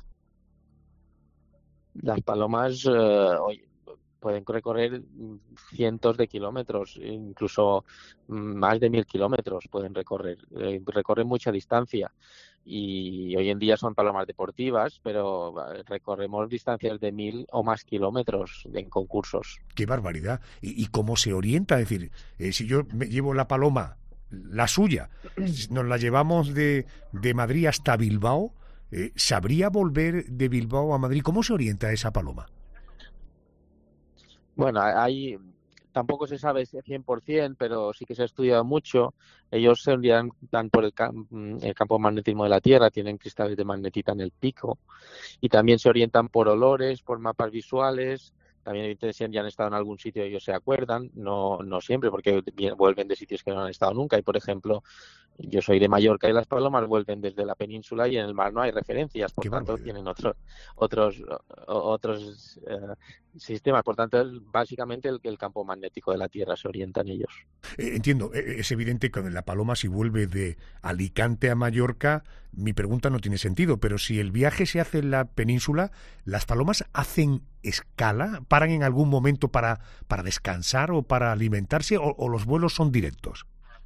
Las palomas eh, hoy pueden recorrer cientos de kilómetros, incluso más de mil kilómetros pueden recorrer, eh, recorren mucha distancia y hoy en día son palomas deportivas, pero recorremos distancias de mil o más kilómetros en concursos. ¡Qué barbaridad! ¿Y, y cómo se orienta? Es decir, eh, si yo me llevo la paloma, la suya, nos la llevamos de, de Madrid hasta Bilbao, eh, ¿sabría volver de Bilbao a Madrid? ¿Cómo se orienta esa paloma? Bueno, hay tampoco se sabe cien por ciento, pero sí que se ha estudiado mucho. Ellos se orientan por el, cam- el campo magnetismo de la Tierra, tienen cristales de magnetita en el pico, y también se orientan por olores, por mapas visuales. También evidentemente si ya han estado en algún sitio ellos se acuerdan, no, no siempre, porque vuelven de sitios que no han estado nunca. Y por ejemplo, yo soy de Mallorca y las palomas vuelven desde la península y en el mar no hay referencias, por Qué tanto barbaridad. tienen otros otros otros eh, sistemas. Por tanto, el- básicamente el, el campo magnético de la Tierra se orienta en ellos. Eh, entiendo, eh, es evidente que la paloma si vuelve de Alicante a Mallorca, mi pregunta no tiene sentido, pero si el viaje se hace en la península, ¿las palomas hacen escala? ¿Paran en algún momento para, para descansar o para alimentarse o, o los vuelos son directos?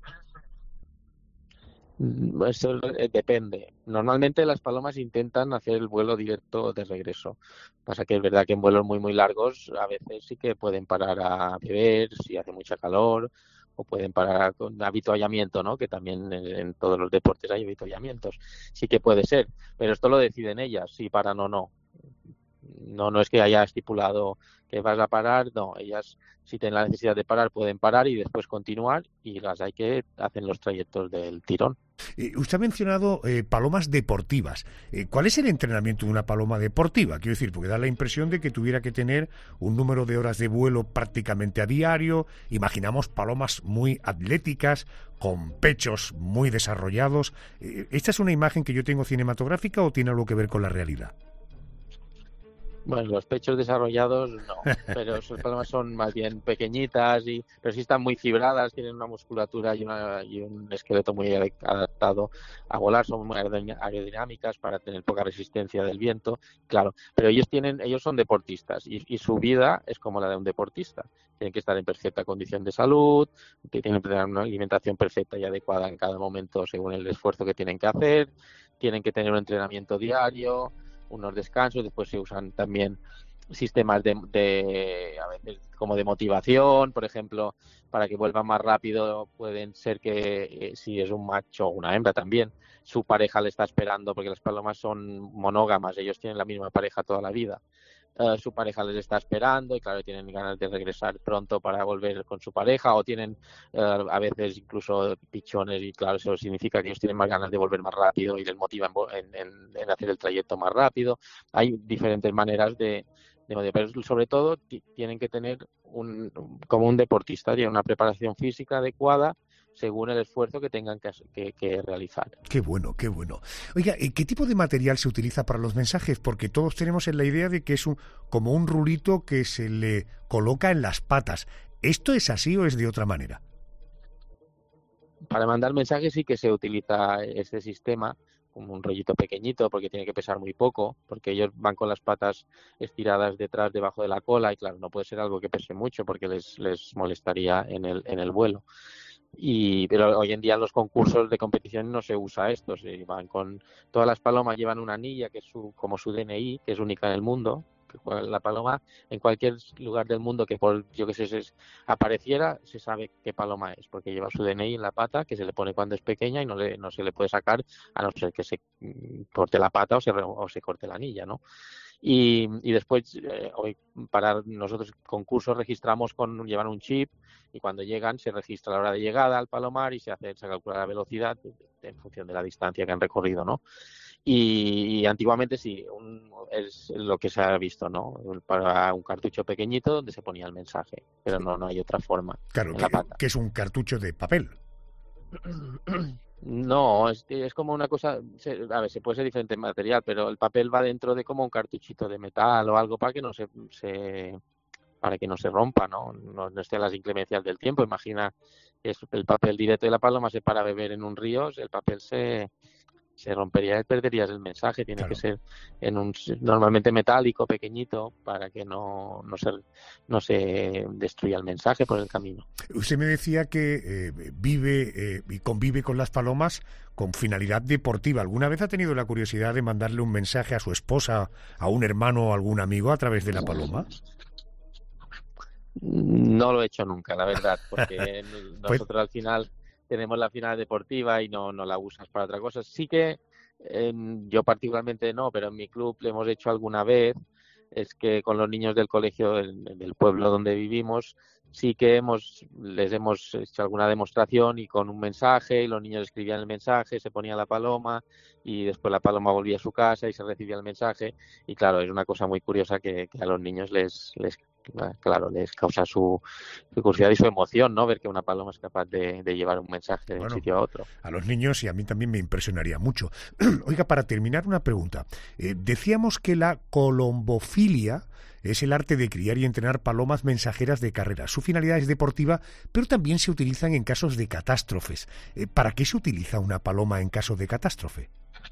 Mm, Eso eh, depende. Normalmente las palomas intentan hacer el vuelo directo de regreso. Pasa que es verdad que en vuelos muy muy largos a veces sí que pueden parar a beber si hace mucha calor, o pueden parar con avituallamiento, ¿no? Que también en, en todos los deportes hay avituallamientos. Sí que puede ser, pero esto lo deciden ellas, si paran o no. No, no es que haya estipulado que vas a parar, no, ellas si tienen la necesidad de parar pueden parar y después continuar, y las hay que hacen los trayectos del tirón. Eh, usted ha mencionado eh, palomas deportivas. Eh, ¿Cuál es el entrenamiento de una paloma deportiva? Quiero decir, porque da la impresión de que tuviera que tener un número de horas de vuelo prácticamente a diario. Imaginamos palomas muy atléticas, con pechos muy desarrollados. Eh, ¿Esta es una imagen que yo tengo cinematográfica o tiene algo que ver con la realidad? Bueno, los pechos desarrollados no, pero sus palomas son más bien pequeñitas, y pero sí están muy fibradas, tienen una musculatura y, una, y un esqueleto muy adaptado a volar, son muy aerodinámicas para tener poca resistencia del viento, claro, pero ellos tienen, ellos son deportistas y, y su vida es como la de un deportista. Tienen que estar en perfecta condición de salud, tienen que tener una alimentación perfecta y adecuada en cada momento según el esfuerzo que tienen que hacer, tienen que tener un entrenamiento diario, unos descansos, después se usan también sistemas de, de a veces como de motivación, por ejemplo, para que vuelvan más rápido. Pueden ser que eh, si es un macho o una hembra también, su pareja le está esperando, porque las palomas son monógamas, ellos tienen la misma pareja toda la vida. Uh, su pareja les está esperando y claro, tienen ganas de regresar pronto para volver con su pareja, o tienen uh, a veces incluso pichones, y claro, eso significa que ellos tienen más ganas de volver más rápido y les motivan en, en, en hacer el trayecto más rápido. Hay diferentes maneras de, de pero sobre todo t- tienen que tener un, como un deportista, tiene una preparación física adecuada según el esfuerzo que tengan que, que, que realizar. Qué bueno, qué bueno. Oiga, ¿qué tipo de material se utiliza para los mensajes? Porque todos tenemos en la idea de que es un, como un rulito que se le coloca en las patas. ¿Esto es así o es de otra manera? Para mandar mensajes sí que se utiliza este sistema, como un rollito pequeñito, porque tiene que pesar muy poco, porque ellos van con las patas estiradas detrás, debajo de la cola, y claro, no puede ser algo que pese mucho porque les, les molestaría en el, en el vuelo. Y pero hoy en día en los concursos de competición no se usa esto, se van con todas las palomas llevan una anilla que es su, como su D N I, que es única en el mundo. La paloma en cualquier lugar del mundo que por yo que sé se apareciera, se sabe qué paloma es, porque lleva su D N I en la pata, que se le pone cuando es pequeña y no le no se le puede sacar a no ser que se corte la pata o se o se corte la anilla, ¿no? Y, y después eh, hoy para nosotros concursos registramos con llevan un chip, y cuando llegan se registra la hora de llegada al palomar y se hace se calcula la velocidad en función de la distancia que han recorrido, ¿no? Y, y antiguamente sí, un, es lo que se ha visto, ¿no? Para un cartucho pequeñito donde se ponía el mensaje, pero no no hay otra forma. Claro, en que, la pata. que es un cartucho de papel. No, es, es como una cosa, se, a ver, se puede ser diferente material, pero el papel va dentro de como un cartuchito de metal o algo para que no se, se para que no se rompa, ¿no? No, no esté las inclemencias del tiempo. Imagina que es el papel directo de la paloma se para beber en un río, el papel se se rompería y perderías el mensaje. Tiene claro. que ser en un normalmente metálico, pequeñito, para que no, no, se, no se destruya el mensaje por el camino. Usted me decía que eh, vive eh, y convive con las palomas con finalidad deportiva. ¿Alguna vez ha tenido la curiosidad de mandarle un mensaje a su esposa, a un hermano o algún amigo a través de la paloma? No lo he hecho nunca, la verdad, porque nosotros pues... al final tenemos la final deportiva y no, no la usas para otra cosa. Sí que eh, yo particularmente no, pero en mi club le hemos hecho alguna vez, es que con los niños del colegio del, del pueblo donde vivimos sí que hemos les hemos hecho alguna demostración y con un mensaje, y los niños escribían el mensaje, se ponía la paloma y después la paloma volvía a su casa y se recibía el mensaje. Y claro, es una cosa muy curiosa que, que a los niños les, les claro, les causa su, su curiosidad y su emoción, ¿no? Ver que una paloma es capaz de, de llevar un mensaje de bueno, un sitio a otro. A los niños y a mí también me impresionaría mucho. Oiga, para terminar, una pregunta. Eh, decíamos que la colombofilia es el arte de criar y entrenar palomas mensajeras de carrera. Su finalidad es deportiva, pero también se utilizan en casos de catástrofes. Eh, ¿Para qué se utiliza una paloma en caso de catástrofe?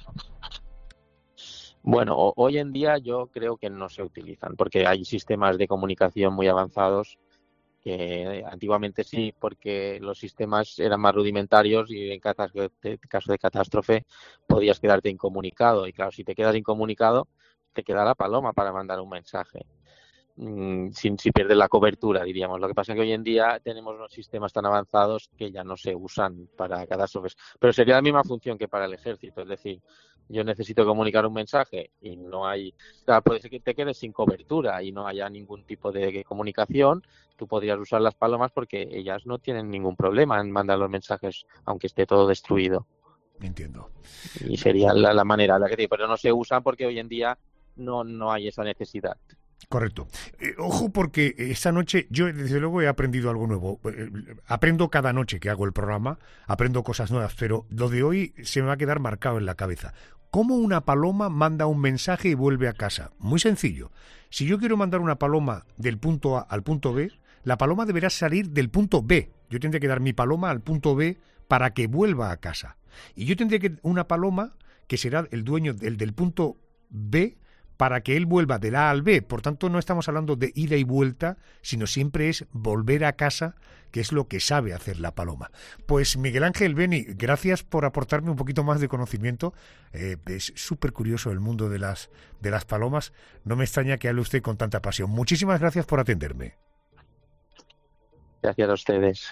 Bueno, hoy en día yo creo que no se utilizan, porque hay sistemas de comunicación muy avanzados que antiguamente sí, porque los sistemas eran más rudimentarios y en caso de catástrofe podías quedarte incomunicado. Y claro, si te quedas incomunicado, te queda la paloma para mandar un mensaje. Sin si pierdes la cobertura, diríamos. Lo que pasa es que hoy en día tenemos unos sistemas tan avanzados que ya no se usan para catástrofes, pero sería la misma función que para el ejército, es decir, yo necesito comunicar un mensaje y no hay, o sea, puede ser que te quedes sin cobertura y no haya ningún tipo de comunicación, tú podrías usar las palomas porque ellas no tienen ningún problema en mandar los mensajes aunque esté todo destruido. Entiendo. Y sería la, la manera, la que te, pero no se usan porque hoy en día no, no hay esa necesidad. Correcto. Eh, ojo, porque esta noche yo desde luego he aprendido algo nuevo. Eh, aprendo cada noche que hago el programa, aprendo cosas nuevas, pero lo de hoy se me va a quedar marcado en la cabeza. ¿Cómo una paloma manda un mensaje y vuelve a casa? Muy sencillo. Si yo quiero mandar una paloma del punto A al punto B, la paloma deberá salir del punto B. Yo tendré que dar mi paloma al punto B para que vuelva a casa. Y yo tendré que una paloma que será el dueño del, del punto B para que él vuelva del A al B. Por tanto, no estamos hablando de ida y vuelta, sino siempre es volver a casa, que es lo que sabe hacer la paloma. Pues Miguel Ángel Beni, gracias por aportarme un poquito más de conocimiento. Eh, es súper curioso el mundo de las, de las palomas. No me extraña que hable usted con tanta pasión. Muchísimas gracias por atenderme. Gracias a ustedes.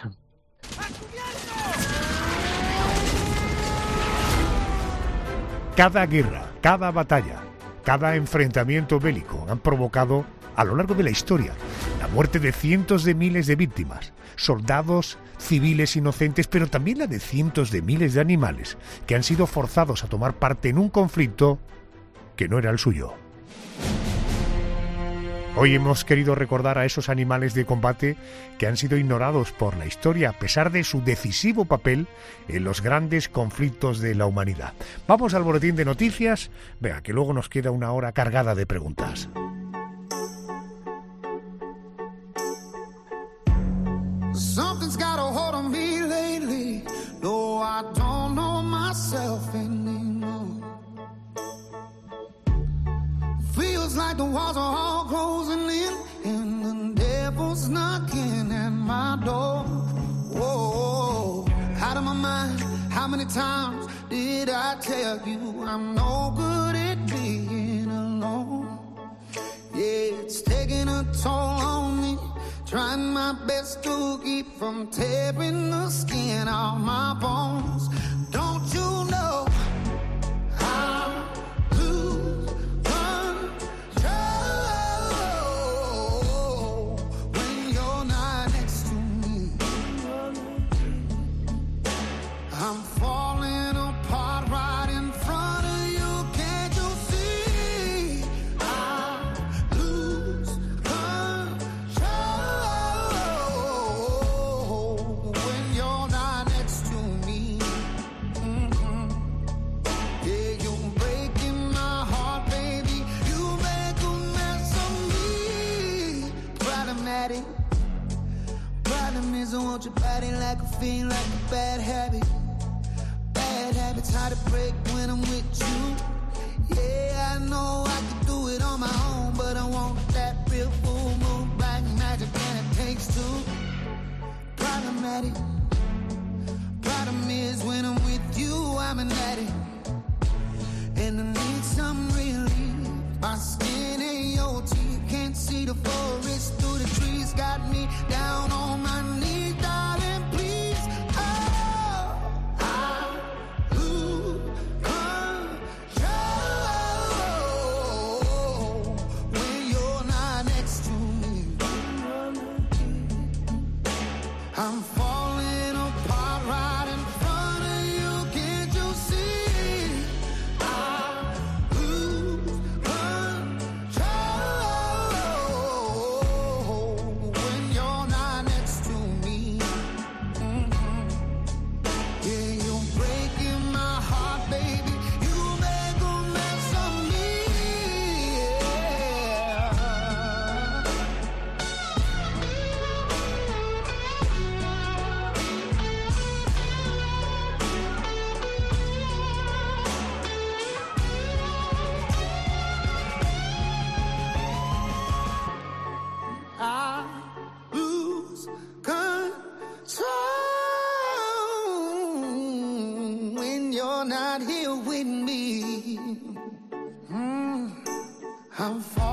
Cada guerra, cada batalla, cada enfrentamiento bélico han provocado, a lo largo de la historia, la muerte de cientos de miles de víctimas, soldados, civiles inocentes, pero también la de cientos de miles de animales que han sido forzados a tomar parte en un conflicto que no era el suyo. Hoy hemos querido recordar a esos animales de combate que han sido ignorados por la historia a pesar de su decisivo papel en los grandes conflictos de la humanidad. Vamos al boletín de noticias. Vea que luego nos queda una hora cargada de preguntas. Something's got a hold on me lately. No, I don't know myself anymore. Feels like the walls are all closing in and the devil's knocking at my door. Whoa, out of my mind. How many times did I tell you I'm no good at being alone? Yeah, it's taking a toll on me. Trying my best to keep from tearing the skin off my bones. Don't you know I lose control when you're not next to me? I'm falling apart right in front of you. Can't you see? I lose control when you're not next to me. Mm-hmm. Yeah, you're breaking my heart, baby. You make a mess of me. Problematic. Problem is I want your body like a fiend, like a bad habit. Bad habits hard to break when I'm with you. Yeah, I know I could do it on my own, but I want that real full moon black magic, and it takes two. Problematic. Problem is when I'm with you, I'm an addict, and I need some relief. My skin and your teeth can't see the forest through the trees. Got me down on my knees, darling, please. Oh, I lose control when you're not next to me. I'm falling.